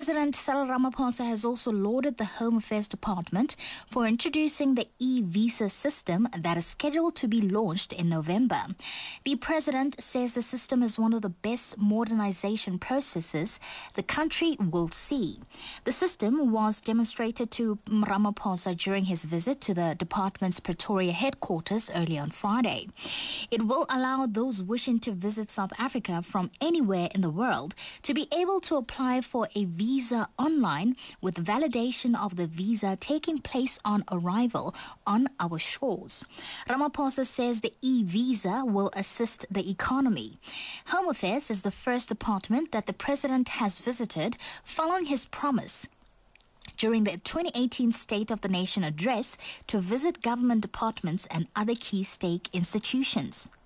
President Cyril Ramaphosa has also lauded the Home Affairs Department for introducing the e-visa system that is scheduled to be launched in November. The president says the system is one of the best modernization processes the country will see. The system was demonstrated to Ramaphosa during his visit to the department's Pretoria headquarters early on Friday. It will allow those wishing to visit South Africa from anywhere in the world to be able to apply for a visa online, with validation of the visa taking place on arrival on our shores. Ramaphosa says the e-visa will assist the economy. Home Affairs is the first department that the president has visited following his promise during the 2018 State of the Nation address to visit government departments and other key state institutions.